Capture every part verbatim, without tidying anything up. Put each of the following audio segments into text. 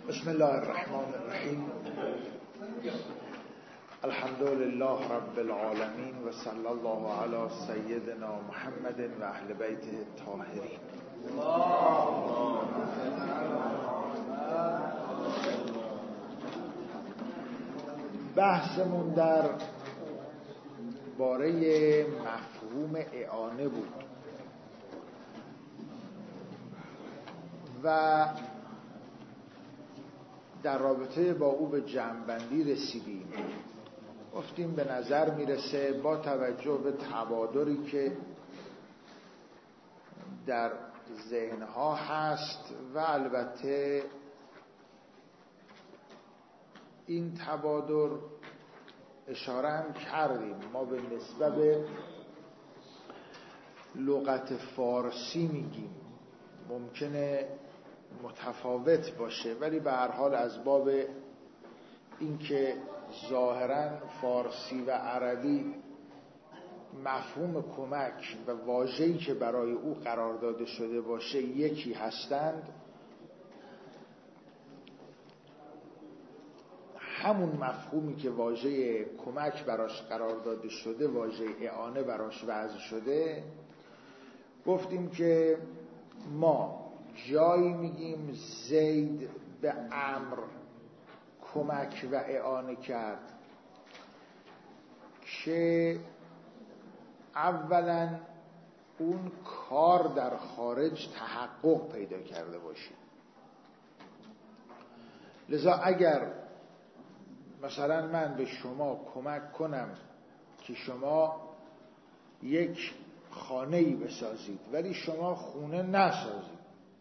بسم الله الرحمن الرحیم. الحمد لله رب العالمین و صلی الله علی سیدنا محمد و اهل بیته الطاهرین. بحثمون در باره مفهوم اعانه بود و در رابطه با او به جمع‌بندی رسیدیم. گفتیم به نظر میرسه با توجه به تبادری که در ذهنها هست و البته این تبادر اشاره هم کردیم، ما به نسبت لغت فارسی میگیم ممکنه متفاوت باشه، ولی به هر حال از باب اینکه ظاهراً فارسی و عربی مفهوم کمک و واژه‌ای که برای او قرار داده شده باشه یکی هستند، همون مفهومی که واژه کمک براش قرار داده شده، واژه اعانه براش وضع شده، گفتیم که ما جایی میگیم زید به عمرو کمک و اعانه کرد که اولا اون کار در خارج تحقق پیدا کرده باشه. لذا اگر مثلا من به شما کمک کنم که شما یک خانه‌ای بسازید ولی شما خونه نسازید،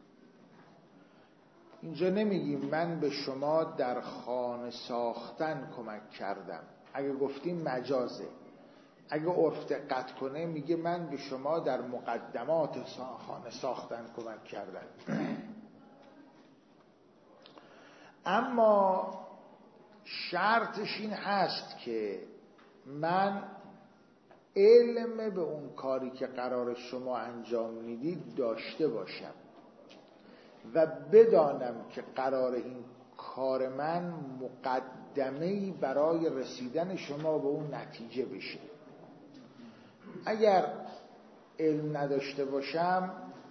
اینجا نمیگیم من به شما در خانه ساختن کمک کردم. اگه گفتیم مجازه. اگه عرف دقت کنه میگه من به شما در مقدمات خانه ساختن کمک کردم. اما شرطش این هست که من علم به اون کاری که قرار شما انجام میدید داشته باشم و بدانم که قرار این کار من مقدمه‌ای برای رسیدن شما به اون نتیجه بشه. اگر علم نداشته باشم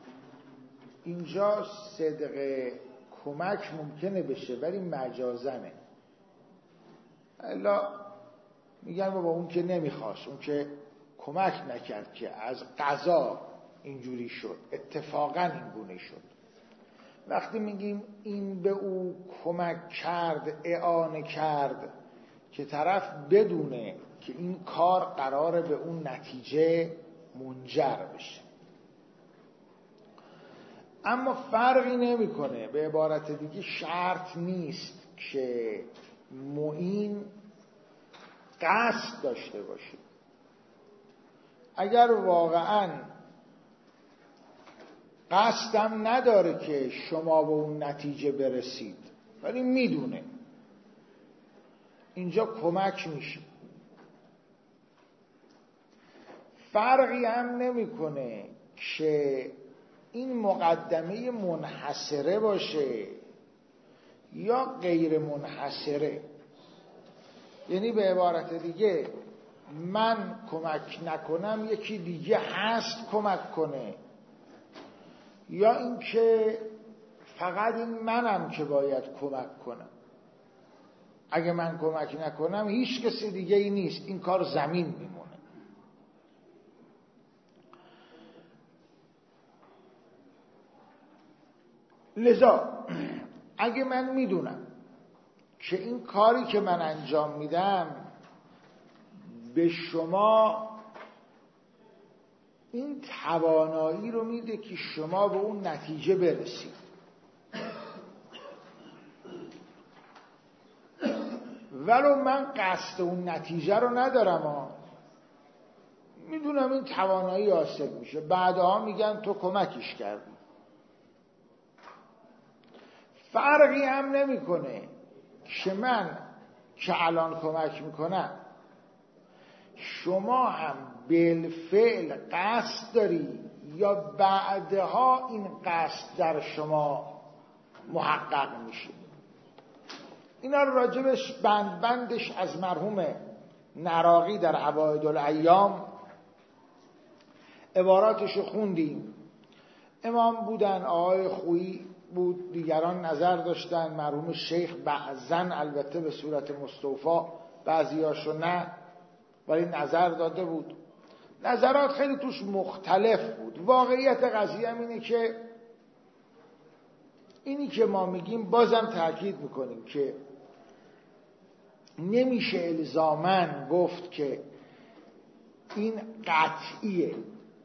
اینجا صدق کمک ممکنه بشه ولی مجازنه. الا میگن بابا اون که نمیخواست، اون که کمک نکرد که از قضا اینجوری شد، اتفاقا این گونه شد. وقتی میگیم این به او کمک کرد، اعانه کرد، که طرف بدونه که این کار قراره به اون نتیجه منجر بشه. اما فرقی نمیکنه، به عبارت دیگه شرط نیست که معین قصد داشته باشه. اگر واقعاً قصدم نداره که شما به اون نتیجه برسید ولی میدونه، اینجا کمک میشه. فرقی هم نمیکنه که این مقدمه منحصره باشه یا غیر منحصره. یعنی به عبارت دیگه من کمک نکنم یکی دیگه هست کمک کنه، یا اینکه فقط این منم که باید کمک کنم. اگه من کمک نکنم هیچ کسی دیگه ای نیست، این کار زمین میمونه. لذا اگه من میدونم که این کاری که من انجام میدم به شما این توانایی رو میده که شما به اون نتیجه برسید، ولو من قصد اون نتیجه رو ندارم ها، میدونم این توانایی حاصل میشه، بعدها میگن تو کمکش کردی. فرقی هم نمیکنه که من که الان کمک میکنم شما هم بالفعل قصد داری یا بعدها این قصد در شما محقق میشه. اینا رو راجبش بند بندش از مرحوم نراقی در عوائد الایام عباراتشو خوندیم. امام بودن، آقای خویی بود، دیگران نظر داشتن، مرحوم شیخ بعضن البته به صورت مستوفا، بعضیاشو نه، ولی نظر داده بود. نظرات خیلی توش مختلف بود. واقعیت قضیه هم اینه که اینی که ما میگیم بازم تأکید میکنیم که نمیشه الزاماً گفت که این قطعیه.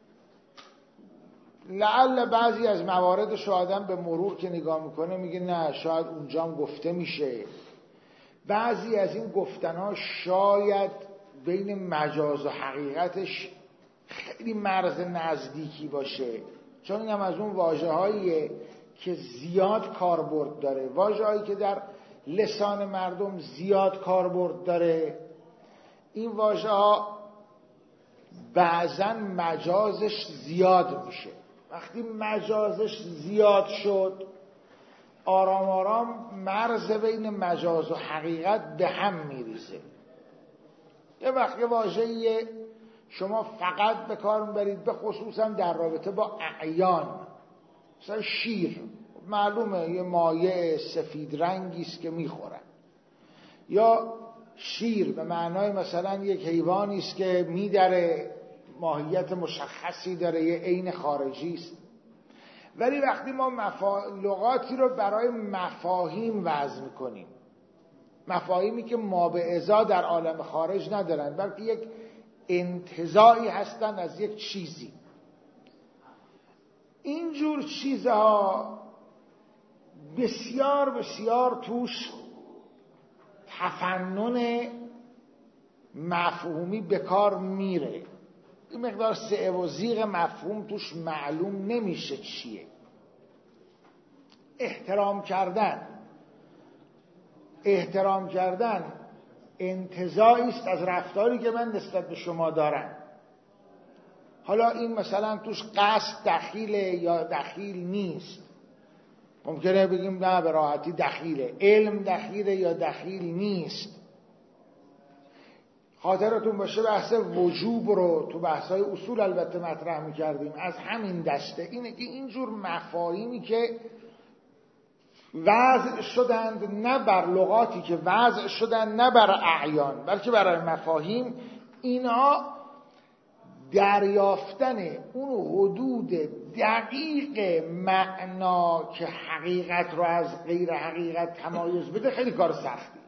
لعل بعضی از مواردش رو آدم به مرور که نگاه میکنه میگه نه شاید اونجام گفته میشه. بعضی از این گفتنها شاید بین مجاز و حقیقتش خیلی مرز نزدیکی باشه، چون این هم از اون واژه هاییه که زیاد کاربرد داره، واژه هایی که در لسان مردم زیاد کاربرد داره. این واژه ها بعضا مجازش زیاد میشه. وقتی مجازش زیاد شد آرام آرام مرز بین مجاز و حقیقت به هم میریزه. یه وقتی واژه‌ای شما فقط به کار میبرید، به خصوصا در رابطه با اعیان، مثلا شیر معلومه یه مایع سفید رنگی است که میخورن، یا شیر به معنای مثلا یک حیوانی است که میدره، ماهیت مشخصی داره، یه عین خارجی است. ولی وقتی ما مفا... لغاتی رو برای مفاهیم وضع میکنیم، مفاهیمی که ما به ازا در عالم خارج ندارن بلکه یک انتزاعی هستن از یک چیزی، اینجور چیزها بسیار بسیار توش تفنن مفهومی به کار میره. این مقدار سعه و زیغ مفهوم توش معلوم نمیشه چیه. احترام کردن احترام کردن انتزاعی است از رفتاری که من نسبت به شما دارم. حالا این مثلا توش قصد دخیله یا دخیل نیست، ممکنه بگیم نه به راحتی دخیله. علم دخیله یا دخیل نیست. خاطرتون باشه بحث وجوب رو تو بحث‌های اصول البته مطرح می‌کردیم، از همین دسته اینه که اینجور مفاهیمی که وضع شدند نه بر لغاتی که وضع شدند نه بر اعیان بلکه برای مفاهیم، اینا دریافتن اون حدود دقیق معنا که حقیقت رو از غیر حقیقت تمایز بده خیلی کار سختی.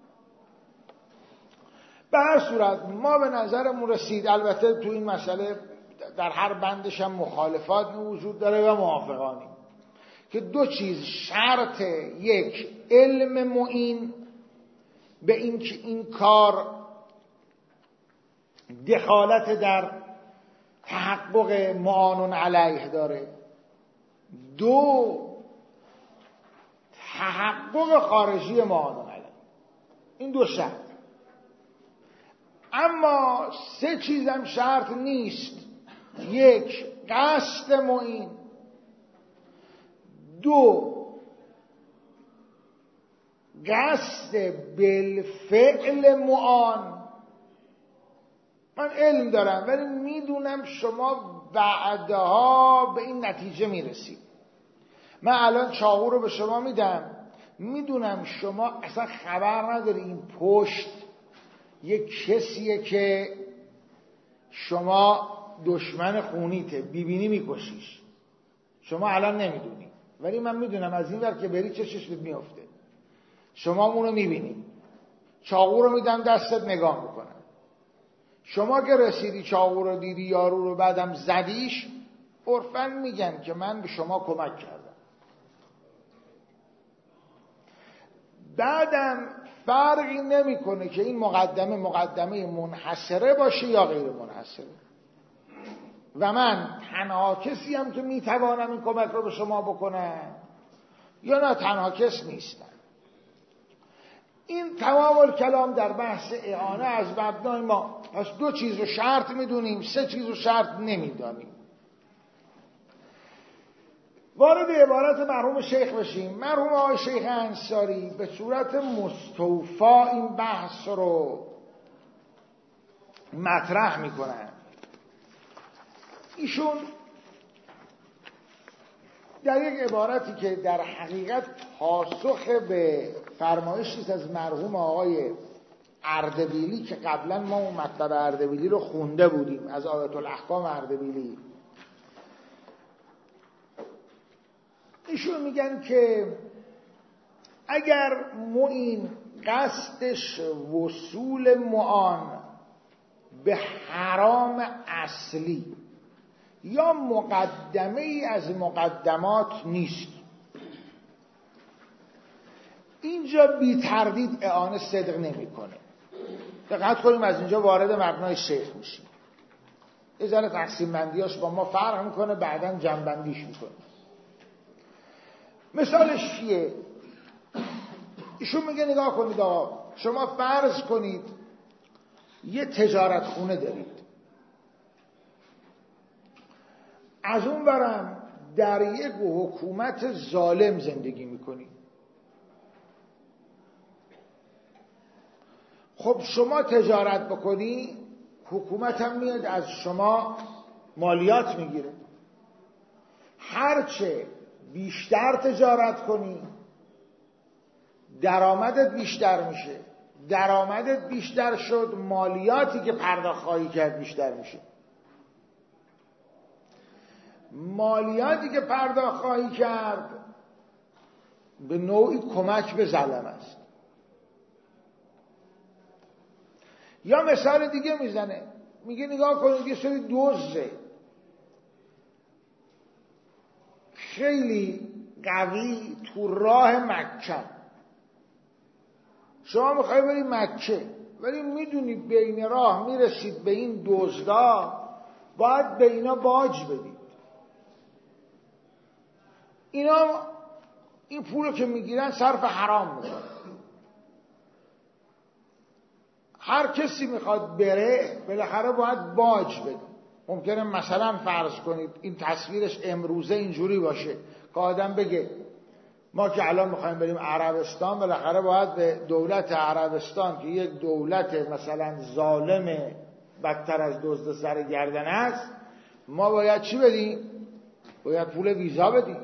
به هر صورت ما به نظرمون رسید، البته تو این مسئله در هر بندش هم مخالفات وجود داره و موافقانی، که دو چیز شرط: یک علم معین به این که این کار دخالت در تحقق معانون علیه داره، دو تحقق خارجی معانون علیه. این دو شرط. اما سه چیزم شرط نیست: یک قصد معین، دو قصد بالفعل معان. من علم دارم ولی میدونم شما بعدها به این نتیجه میرسید. من الان چاقو رو به شما میدم، میدونم شما اصلا خبر نداری این پشت یک کسیه که شما دشمن خونیته، بیبینی میکشیش، شما الان نمیدونی، ولی من میدونم از این ور که بری چه چشمت میافته. شما اونو میبینی، چاقو رو میدم دستت نگاه میکنم، شما که رسیدی چاقو رو دیدی یارو رو بعدم زدیش، عرفاً میگن که من به شما کمک کردم. بعدم فرقی نمیکنه که این مقدمه مقدمه منحصره باشه یا غیر منحصره، و من تنها کسی هم که میتوانم این کمک رو به شما بکنم یا نه تنها کس نیستم. این تمام کلام در بحث اعانه از مبنای ما. پس دو چیز رو شرط میدونیم، سه چیز رو شرط نمیدانیم. وارد عبارت مرحوم شیخ بشیم. مرحوم آقای شیخ انصاری به صورت مستوفا این بحث رو مطرح میکنن. ایشون در یک عبارتی که در حقیقت پاسخ به فرمایشی از مرحوم آقای اردبیلی که قبلا ما اون مطلب اردبیلی رو خونده بودیم از آیت الاحکام اردبیلی، ایشون میگن که اگر معین قصدش وصول معان به حرام اصلی یا مقدمه ای از مقدمات نیست، اینجا بی تردید اعانه صدق نمی کنه. دقت کنیم از اینجا وارد مبنای شیخ میشیم. یه ذره تقسیم بندیاش با ما فرق میکنه، بعداً جمع بندیش میکنه. مثالش چیه؟ ایشون میگه نگاه کنید آقا، شما فرض کنید یه تجارت خونه دارید، از اون برم در یک حکومت ظالم زندگی میکنید. خب شما تجارت بکنی، حکومت هم میاد از شما مالیات میگیره. هرچه بیشتر تجارت کنی درآمدت بیشتر میشه، درآمدت بیشتر شد، مالیاتی که پرداخت خواهی کرد بیشتر میشه. مالیاتی که پرداخت خواهی کرد به نوعی کمک به ظلم است. یا مثال دیگه میزنه، میگه نگاه کنید یه سری دزده خیلی قوی تو راه مکه، شما میخوایی بری مکه ولی میدونی بین راه میرسید به این دزدا، باید به اینا باج بدید. اینا این پولو که میگیرن صرف حرام میکنن. هر کسی میخواد بره بالاخره باید باج بده. ممکنه مثلا فرض کنید این تصویرش امروزه اینجوری باشه که آدم بگه ما که الان میخوایم بریم عربستان، بالاخره باید به دولت عربستان که یک دولت مثلا ظالم بدتر از دزد سر گردن است، ما باید چی بدیم؟ باید پول ویزا بدیم.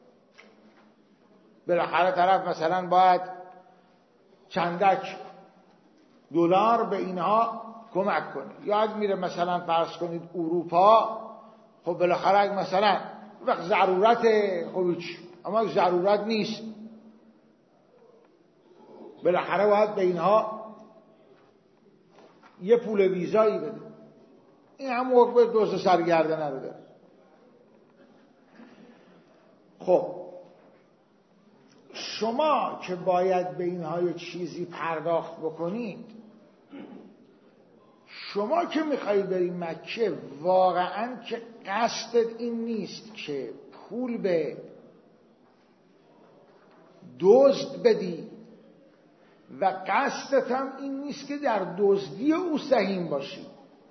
بالاخره طرف مثلا باید چندک دلار به اینها کمک کنه. یاد میره مثلا فرض کنید اروپا، خب بالاخره مثلا وقت ضرورت خب چی؟ اما ضرورت نیست، بالاخره باید به اینها یه پول ویزایی بده. این هم حکم دوست سرگردنه رو داره. خب شما که باید به اینها یه چیزی پرداخت بکنید، شما که میخوایی بری مکه واقعا که قصدت این نیست که پول به دزد بدی و قصدت هم این نیست که در دزدی او سهیم باشی.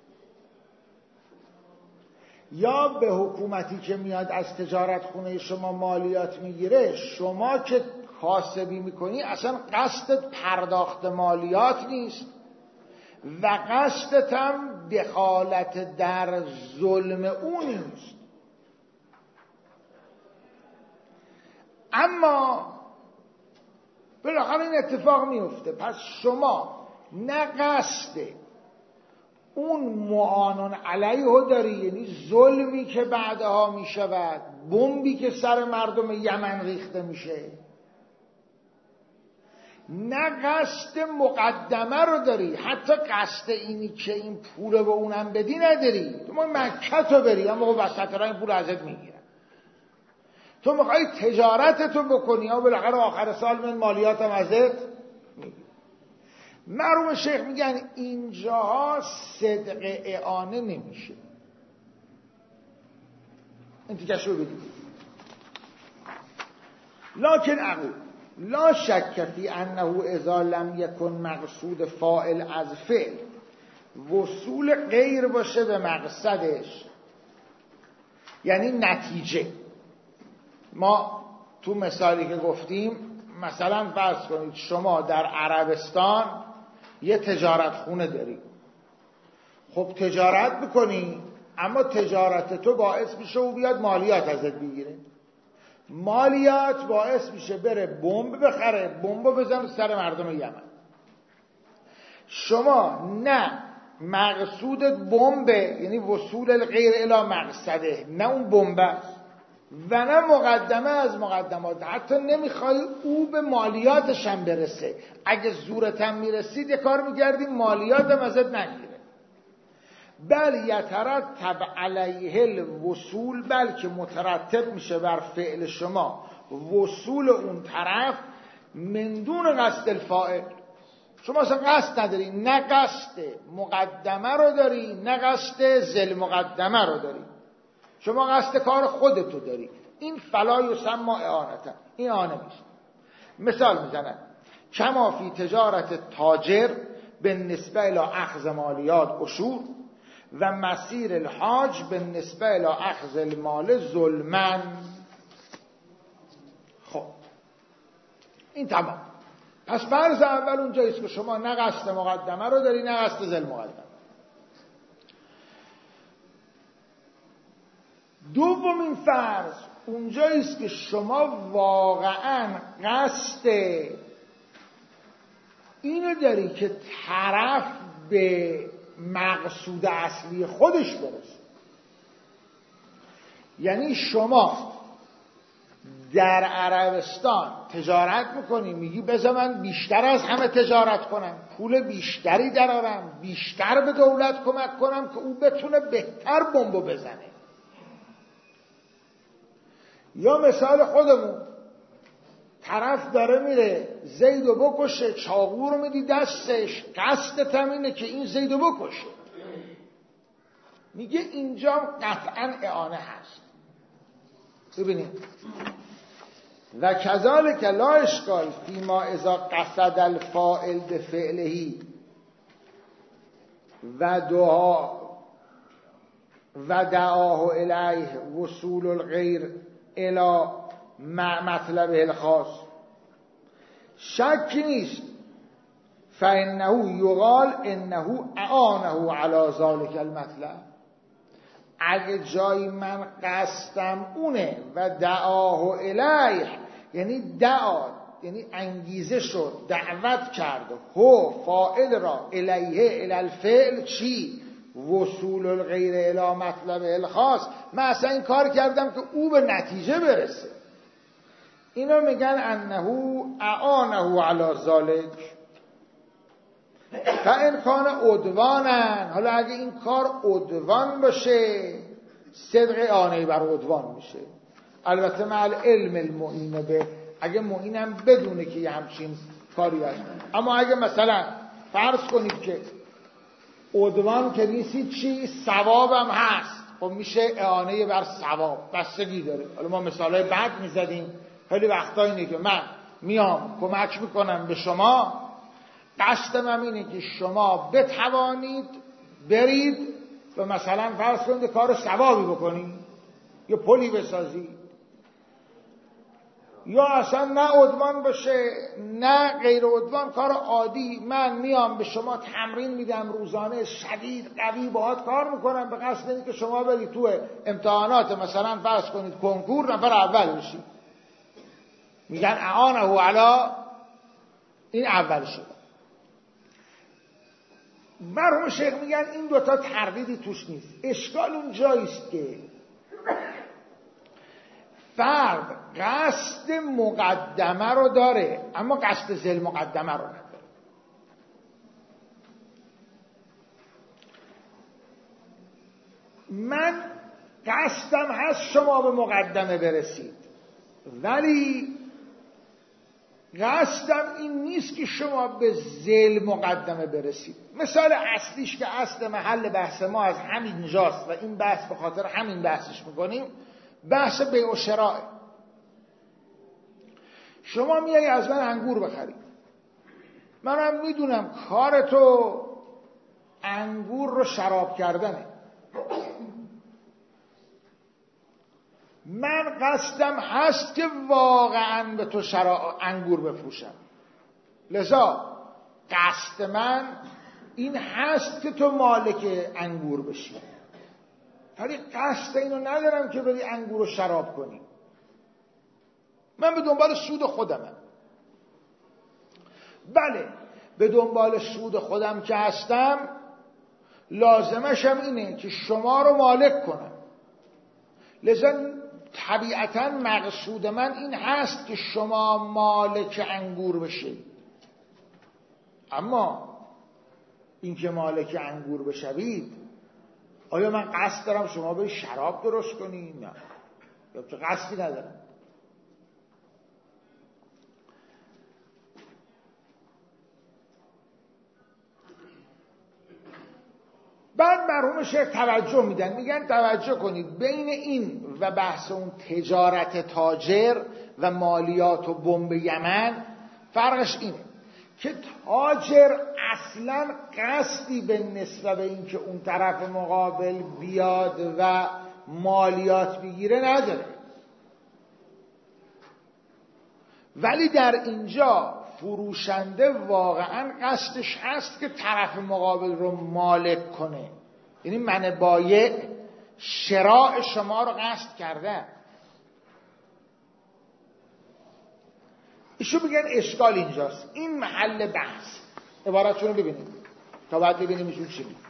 یا به حکومتی که میاد از تجارت خونه شما مالیات میگیره، شما که کاسبی میکنی اصلا قصدت پرداخت مالیات نیست و قصدت هم دخالت در ظلم او نیست. اما بالاخره این اتفاق میفته. پس شما نه قصد اون معانون علیه داری، یعنی ظلمی که بعدها میشود، بمبی که سر مردم یمن ریخته میشه، نه قصد مقدمه رو داری، حتی قصد اینی که این پول به اونم بدی نداری. تو ما مکه تو بری اما وسط را این پول ازت میگیرن. تو میخوای تجارت تو بکنی و بالاخره آخر سال من مالیات هم ازت میگیرن. مرحوم شیخ میگن اینجاها صدق اعانه نمیشه. این تیکش رو بدید. لکن اقول لا شک فی انه اذا لم یکن مقصود فاعل از فعل وصول غیر باشه به مقصدش، یعنی نتیجه، ما تو مثالی که گفتیم مثلا فرض کنید شما در عربستان یه تجارت خونه داری، خب تجارت میکنی اما تجارت تو باعث میشه او بیاد مالیات ازت بگیره، مالیات باعث میشه بره بمب بخره، بمب بزنه سر مردم یمن. شما نه مقصودت بمبه، یعنی وصول الغیر الی مقصده، نه اون بمب است و نه مقدمه از مقدمات، حتی نمیخوای او به مالیاتش هم برسه. اگه زورت هم میرسید یه کار میکردی مالیات هم ازت نگیره. بل یترتب علیه الوصول، بلکه مترتب میشه بر فعل شما وصول اون طرف من دون قصد الفاعل. شما اصلا قصد نداری، نه قصد مقدمه رو داری نه قصد ذل مقدمه رو داری، شما قصد کار خودتو داری. این فلا یسمى اعانتا، این اعانه میشه. مثال میزنن کما فی تجارت تاجر به نسبه الی اخذ مالیات اشور و مسیر الحاج به نسبه الی اخذ المال ظلمن. خب این تمام. پس فرض اول اونجاییست که شما نه قصد مقدمه رو داری نه قصد ذل مقدمه. دومین فرض اونجاییست که شما واقعا قصد اینو داری که طرف به مقصود اصلی خودش برسه. یعنی شما در عربستان تجارت میکنی، میگی بذار من بیشتر از همه تجارت کنم، پول بیشتری درارم، بیشتر به دولت کمک کنم که او بتونه بهتر بمبو بزنه. یا مثال خودمون، طرف داره میره زیدو بکشه، چاقو رو میدی دستش، قصدت هم اینه که این زیدو بکشه، میگه اینجا قطعا اعانه هست. ببینید و کذالک لا اشکال فیما اذا قصد الفاعل بفعلهی و دعا و دعاه الیه وصول الغیر الی مطلبه الخاص. شکی نیست فانه یقال انه اعانه علی ذلک المطلب. اگه جایی من قصدم اونه و دعاه الیه، یعنی دعا یعنی انگیزه شد، دعوت کرد هو فاعل را الیه الی الفعل چی؟ وصول الغیر الی مطلب الخاص. من اصلا این کار کردم که او به نتیجه برسه. اینا میگن انه اعانه علی ذلک. فان کان عدوانن، حالا اگه این کار عدوان باشه صدق اعانه بر عدوان میشه، البته مع العلم المعین به، اگه معینم بدونه که یه همچین کاری هست. اما اگه مثلا فرض کنید که عدوان که نیستی چی ثوابم هست، خب میشه اعانه بر ثواب، بستگی داره. حالا ما مثالای بعد میزدیم، خیلی وقتا اینه که من میام کمک میکنم به شما، قصدم هم اینه که شما بتوانید برید و مثلا فرض کنید کار ثوابی بکنید یا پلی بسازید، یا اصلا نه عدوان باشه نه غیر عدوان، کار عادی، من میام به شما تمرین میدم روزانه شدید قوی باهات کار میکنم به قصد اینه که شما برید تو امتحانات مثلا فرض کنید کنکور نفر اول بشید. میگن اعانه علی، این اول شد. مرحوم شیخ میگن این دوتا تردیدی توش نیست. اشکال اون جاییست که فرد قصد مقدمه رو داره اما قصد ذل مقدمه رو نداره. من قصدم هست شما به مقدمه برسید، ولی قصدم این نیست که شما به ذل مقدمه برسید. مثال اصلیش که اصل محل بحث ما از همین جاست و این بحث به خاطر همین بحثش میکنیم، بحث بیع و شراء. شما میایی از من انگور بخری، منم میدونم کار تو انگور رو شراب کردنه، من قصدم هست که واقعا به تو شرا... انگور بفروشم، لذا قصد من این هست که تو مالک انگور بشی، ولی قصد اینو ندارم که بری انگور رو شراب کنی. من به دنبال سود خودمم. بله، به دنبال سود خودم که هستم، لازمشم اینه که شما رو مالک کنم. لذا طبیعتاً مقصود من این هست که شما مالک انگور بشید. اما این که مالک انگور بشوید، آیا من قصد دارم شما به شراب درست کنید؟ نه، یا که قصدی ندارم. بعد مرحوم شیخ توجه میدن، میگن توجه کنید بین این و بحث اون تجارت تاجر و مالیات و بمب یمن فرقش اینه که تاجر اصلا قصدی به نسبت به این که اون طرف مقابل بیاد و مالیات بگیره نداره، ولی در اینجا فروشنده واقعا قصدش هست که طرف مقابل رو مالک کنه، یعنی من بایع شراء شما رو قصد کرده. ایشون میگن اشکال اینجاست، این محل بحث. عبارتشون رو ببینید تا بعد ببینیم ایشون چی میگه.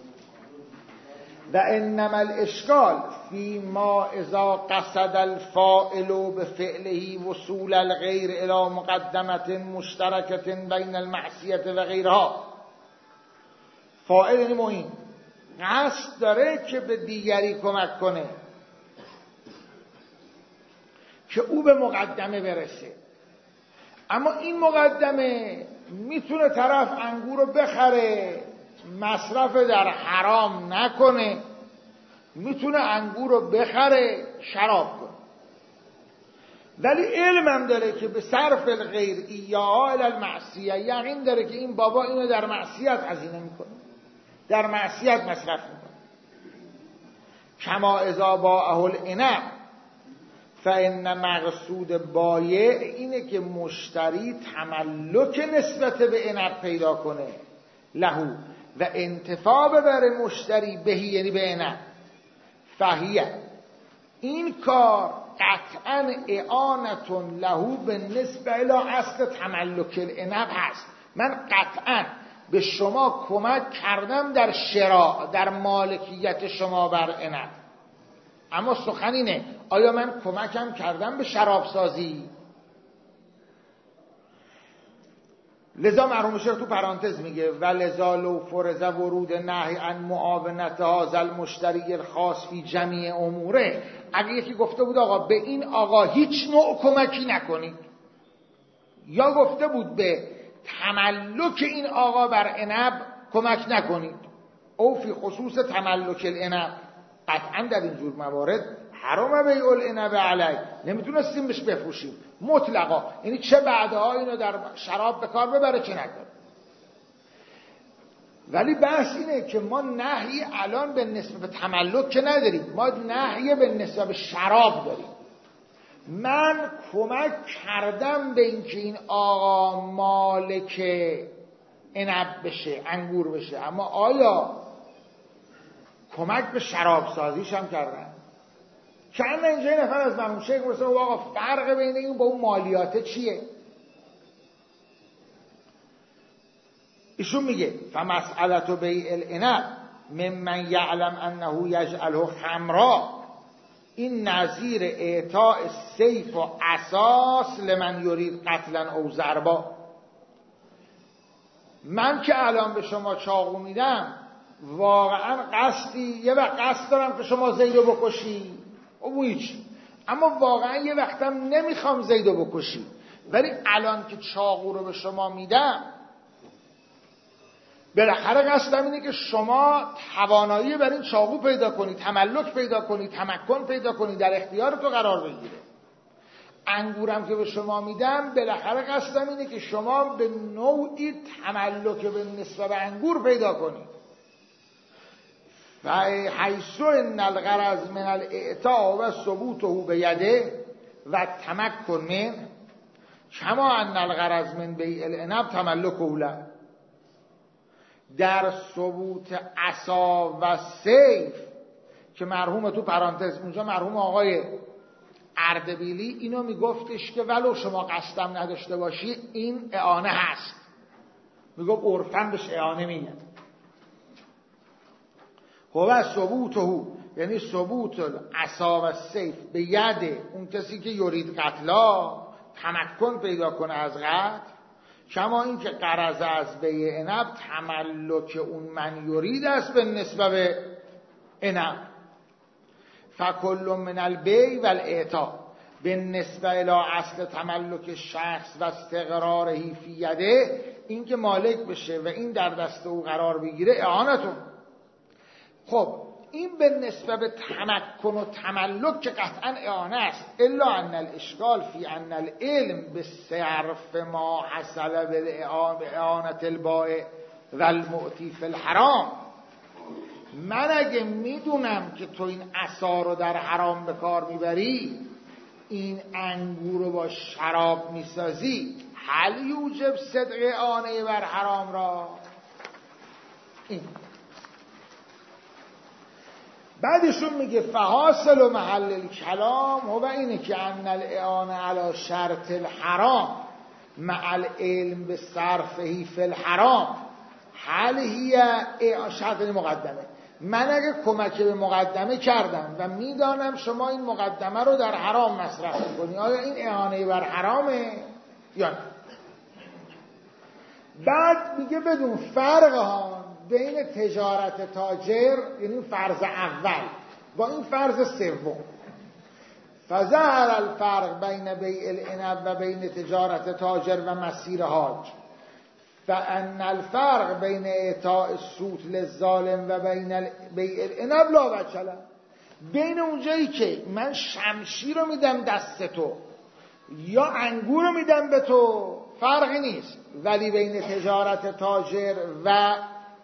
و انما الاشکال فی ما اذا قصد الفاعل بفعله وصول الغیر الى مقدمه مشترکه بین المعصیه و غیرها. فاعل یعنی معین، قصد داره که به دیگری کمک کنه که او به مقدمه برسه، اما این مقدمه میتونه طرف انگور رو بخره مصرف در حرام نکنه، میتونه انگور رو بخره شراب کنه، ولی علمم داره که به صرف الغیر ایاها الی المعصیه، یقین داره که این بابا اینو در معصیت هزینه میکنه، در معصیت مصرف میکنه. کما اذا باعه العنب فإن مقصود بایع اینه که مشتری تملک نسبت به عنب پیدا کنه لهو و انتفاع ببره مشتری بهی، یعنی به عنب. فهیه این کار قطعا اعانتون لهو به نسبه الی اصل تملک العنب هست. من قطعا به شما کمک کردم در شراء، در مالکیت شما بر عنب، اما سخن اینه آیا من کمکم کردم به شراب سازی؟ لذا مرحوم شیخ تو پرانتز میگه ولذا لو فرض ورود نهی عن معاونت هذا المشتری الخاص فی جمیع اموره، اگه یکی گفته بود آقا به این آقا هیچ نوع کمکی نکنید، یا گفته بود به تملک این آقا بر عنب کمک نکنید، او فی خصوص تملک العنب، قطعا در اینجور موارد حرام بیع العنب علی، نمیتونستیم بهش بفروشیم مطلقا، یعنی چه بعدها اینو در شراب به کار ببره چه نکنه. ولی بحث اینه که ما نهی الان به نسبت به تملک که نداریم، ما نهی به نسبت به شراب داریم. من کمک کردم به اینکه این آقا مالک عنب بشه، انگور بشه، اما آیا کمک به شراب سازیش هم کردن؟ که اما اینجا این نفر از مرحوم شیخ گفته آقا فرق بین این با اون مالیاته چیه؟ ایشون میگه فمسئلة بیع العنب ممن یعلم انه یجعله خمرا، این نظیر اعطاء سیف و اساس لمن یرید قتلا او ضربا. من که الان به شما چاقو میدم واقعا قصدی یه وقت قصد دارم که شما زیدو بکشی، او هیچ، اما واقعا یه وقتم نمیخوام زیدو بکشی، ولی الان که چاقو رو به شما میدم بالاخره قصدم اینه که شما توانایی بر این چاقو پیدا کنی، تملک پیدا کنی، تمکن پیدا کنی، در اختیار تو قرار بگیره. انگورم که به شما میدم بالاخره قصدم اینه که شما به نوعی تملک به نسبت به انگور پیدا کنی. و حیث ان الغرض من الاعطاء و ثبوته بیده و تمکن من کما ان الغرض من بیع العنب تملک اوله. در ثبوت عصا و سیف که مرحوم تو پرانتز اونجا مرحوم آقای اردبیلی اینو میگفتش که ولو شما قصدم نداشته باشی این اعانه هست، میگفت عرفاً بهش اعانه میگن. هو ثبوته یعنی ثبوت عصا و سیف به ید اون کسی که یرید قتلا، تمکن پیدا کنه از قتل، کما این که غرض از بیع عنب تملک اون من یرید است به نسبت به عنب. فکل من البیع و الاعطاء به نسبت الی اصل تملک شخص و استقراره فی یده، این که مالک بشه و این در دست او قرار بگیره اعانتون. خب این به نسبت به تمکن و تملک که قطعا اعانه است، الا ان الاشکال فی ان العلم به صرف ما حصل به اعانت البائع و المعطی فی الحرام. من اگه میدونم که تو این عصا رو در حرام به کار میبری، این انگور رو با شراب میسازی، هل یوجب صدق اعانه بر حرام را؟ این بعدشون میگه فحاصل و محل الکلام و اینه که ان الاعانه علی شرط الحرام مع العلم به صرفه فی الحرام هل هی شرط مقدمه. من اگه کمک به مقدمه کردم و میدانم شما این مقدمه رو در حرام مصرف میکنی، آیا این اعانه بر حرامه یا نه؟ بعد میگه بدون فرق ها بین تجارت تاجر، یعنی فرض اول، با این فرض سوم. فظهر الفرق بین بیع العنب و بین تجارت تاجر و مسیر حاج، فان الفرق بین اعطاء السوت للظالم و بین بیع العنب لا وجه له. بین اونجایی که من شمشیر رو میدم دست تو یا انگور رو میدم به تو فرقی نیست، ولی بین تجارت تاجر و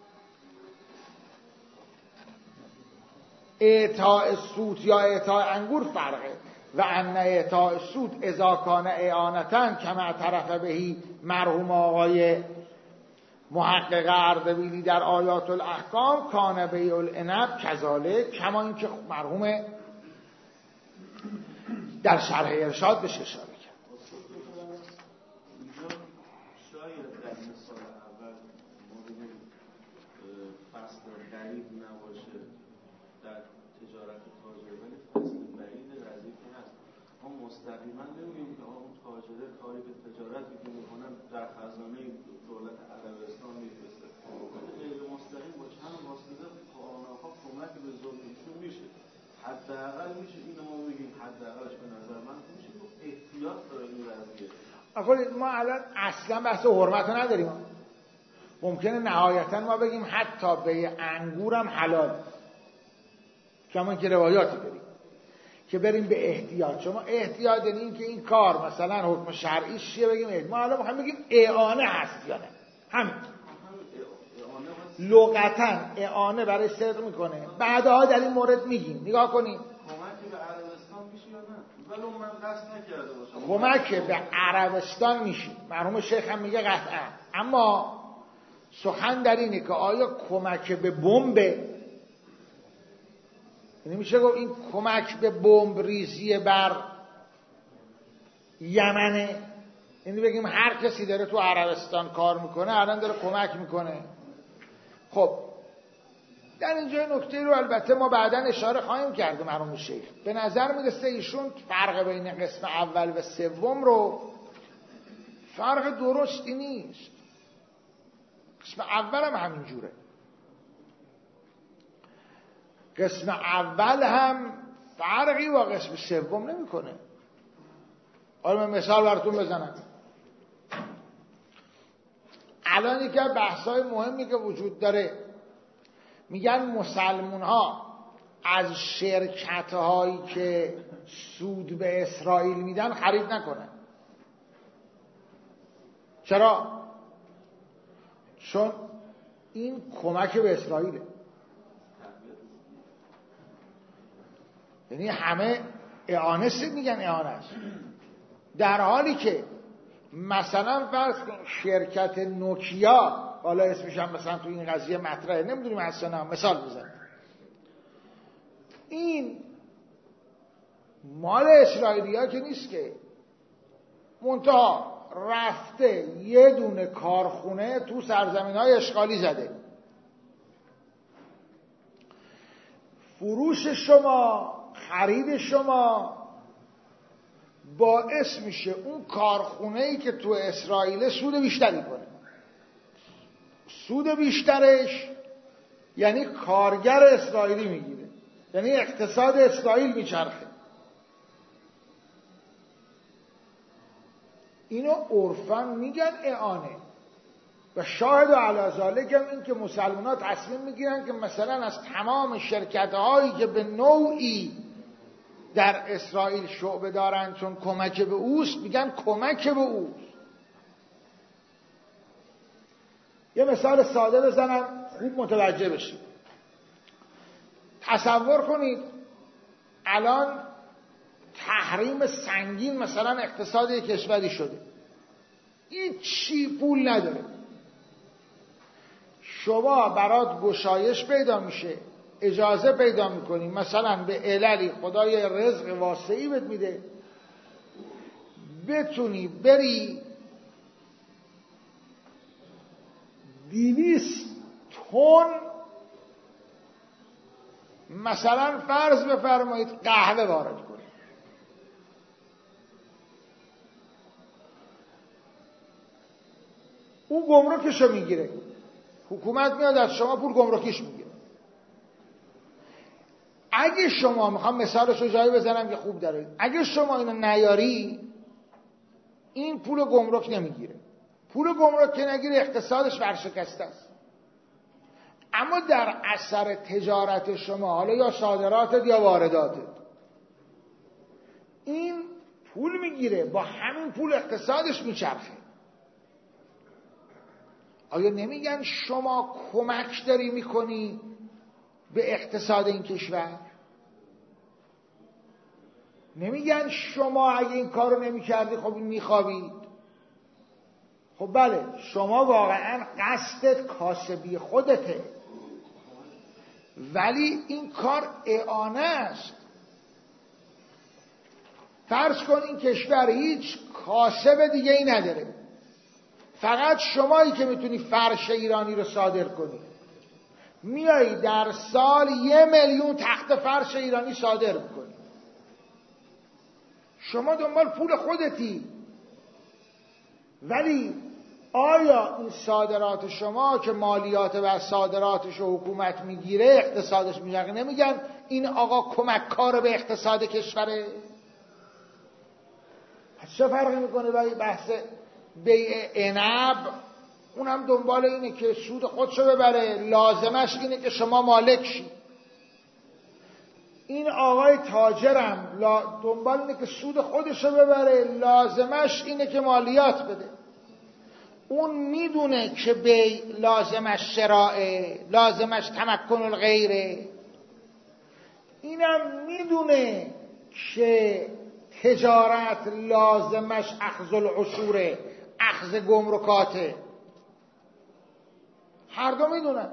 اعطاء سوت یا اعطاء انگور فرقه. و ان اعطاء سوت اذا کان اعانتن کما طرف بهی مرحوم آقای محقق اردبیلی در آیات الاحکام کان بیع العنب کذالک، کما این که مرحوم در شرح ارشاد بهش اشاره کرد. شاید در مثال اول ما بگیم فصل غریب نباشه در تجارت تاجر، ولی فصل بعید قضیه که هست. ما مستقیما نمیگیم که اون تاجره کاری به تجارتی که میکنن در خزانه دولت عربستان میفرسته، غیر مستقیم با چند واسطه آنها کمک به ظلمشون میشه. حداقل میشه اینو ما بگیم، حداقلش به نظر من میشه که احتیاط داره این قضیه. آخه ما الان اصلا بحث حرمت رو نداریم. ممکنه نهایتا ما بگیم حتی به انگورم حلال، کما که روایاتی داریم که بریم به احتیاط. شما احتیاط یعنی این که این کار مثلا حکم شرعیش چیه بگیم. ما الان میخوایم بگیم اعانه هست یا نه. همین لغتا اعانه برای صدق میکنه، بعدها در این مورد میگیم. نگاه کنیم کمک به عربستان میشه یا نه، ولو من قصد نکرده باشم کمک به عربستان میشه. مرحوم شیخ هم میگه قطعا، اما سخن در اینه که آیا کمک به بمب، یعنی میشه گفت این کمک به بمب ریزی بر یمنه، یعنی بگیم هر کسی داره تو عربستان کار میکنه الان داره کمک میکنه. خب در اینجا نکته رو البته ما بعداً اشاره خواهیم کرد. مرحوم شیخ به نظر میرسه ایشون فرق بین قسم اول و سوم رو فرق درستی نیست. قسم اول هم همین جوره، قسم اول هم فرقی با قسم سوم نمیکنه. حالا من مثال براتون بزنم. الان یکی از بحث‌های مهمی که وجود داره، میگن مسلمون ها از شرکت هایی که سود به اسرائیل میدن خرید نکنن. چرا؟ چون این کمک به اسرائیله. یعنی همه اعانه میگن اعانه است، در حالی که مثلا فرض کن شرکت نوکیا، حالا اسمش هم مثلا تو این قضیه مطرحه، نمیدونیم اصلا، مثال بزنیم، این مال اسرائیلی ها که نیست که، منتها رفته یه دونه کارخونه تو سرزمین های اشغالی زده، فروش شما، خرید شما باعث میشه اون کارخونه‌ای که تو اسرائیل سود بیشتری کنه. سود بیشترش یعنی کارگر اسرائیلی میگیره، یعنی اقتصاد اسرائیل میچرخه. اینو عرفاً میگن اعانه، و شاهد علی ذالک هم این که مسلمان‌ها تصمیم میگیرن که مثلا از تمام شرکت‌هایی که به نوعی در اسرائیل شعبه دارن چون کمک به اوست، میگن کمک به اوست. یه مثال ساده بزنم خوب متوجه بشید. تصور کنید الان تحریم سنگین مثلا اقتصاد یک کشوری شده، هیچی پول نداره، شما برات گشایش پیدا میشه، اجازه پیدا میکنی مثلا به عللی خدای رزق واسعی بهت میده، بتونی بری دویست تن مثلا فرض بفرمایید قهوه وارد کنی. اون گمرکشو میگیره، حکومت میاد از شما پول گمرکیش میگیره. اگه شما، میخوام مثالش رو جایی بزنم که خوب داره، اگه شما اینو نیاری این پول گمرک نمیگیره. پول گمرک که نگیره اقتصادش ورشکسته است. اما در اثر تجارت شما، حالا یا صادراتت یا وارداتت، این پول میگیره، با همین پول اقتصادش میچرخه. آیا نمیگن شما کمک داری میکنی به اقتصاد این کشور؟ نمیگن شما اگه این کارو نمیکردی خب این میخوابید؟ خب بله، شما واقعا قصدت کاسبی خودته، ولی این کار اعانه است. فرض کن این کشور هیچ کاسب دیگه ای نداره، فقط شمایی که میتونی فرش ایرانی رو صادر کنی، میایی در سال یه میلیون تخت فرش ایرانی صادر میکنی. شما دنبال پول خودتی، ولی آیا این صادرات شما که مالیات و صادراتش رو حکومت میگیره اقتصادش میگه؟ نمیگن این آقا کمک کار به اقتصاد کشوره؟ چه فرقی میکنه با بحث بیع عنب؟ اونم دنبال اینه که سود خودشو ببره، لازمش اینه که شما مالک شی. این آقای تاجرم دنبال اینه که سود خودشو ببره، لازمش اینه که مالیات بده. اون میدونه که بیع لازمش شراعه، لازمش تمکن الغیره. اینم میدونه که تجارت لازمش اخذ العشوره، اخذ گمرکاته. هر دو میدونن.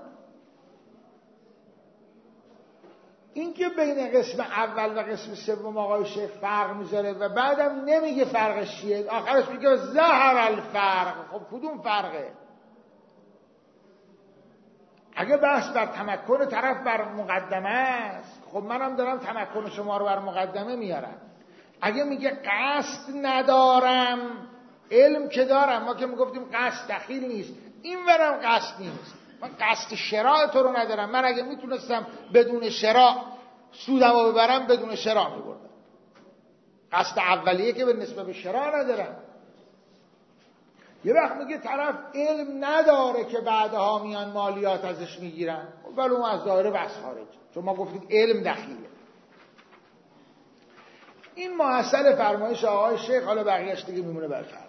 این که بین قسم اول و قسم سوم آقای شیخ فرق میذاره و بعدم نمیگه فرقش چیه، آخرش میگه ظهر الفرق. خب کدوم فرقه؟ اگه بحث بر تمکن طرف بر مقدمه است، خب منم دارم تمکن شما رو بر مقدمه میارم. اگه میگه قصد ندارم، علم که دارم، ما که میگفتیم قصد دخیل نیست، این ورم قصد نیست، من قصد شراع تو رو ندارم. من اگه میتونستم بدون شراع سودم رو ببرم، بدون شراع میبردم. قصد اولیه که به نسبت به شراع ندارم. یه وقت میگه طرف علم نداره که بعدها میان مالیات ازش میگیرن، ولی اون از دایره بحث خارج، چون ما گفتیم علم دخیله. این محصل فرمایش آقای شیخ، حالا بقیه‌اش دیگه میمونه برفرض.